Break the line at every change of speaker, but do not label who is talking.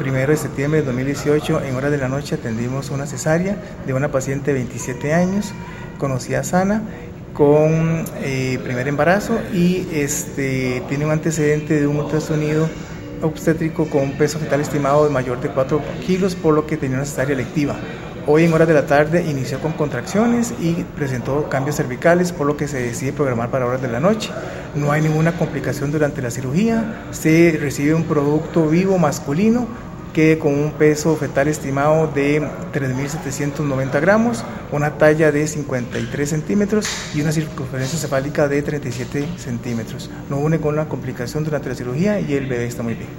1 de septiembre de 2018, en horas de la noche, atendimos una cesárea de una paciente de 27 años, conocida sana, con primer embarazo y tiene un antecedente de un ultrasonido obstétrico con un peso fetal estimado de mayor de 4 kilos, por lo que tenía una cesárea electiva. Hoy en horas de la tarde inició con contracciones y presentó cambios cervicales, por lo que se decide programar para horas de la noche. No hay ninguna complicación durante la cirugía, se recibe un producto vivo masculino que con un peso fetal estimado de 3.790 gramos, una talla de 53 centímetros y una circunferencia cefálica de 37 centímetros. No hubo ninguna complicación durante la cirugía y el bebé está muy bien.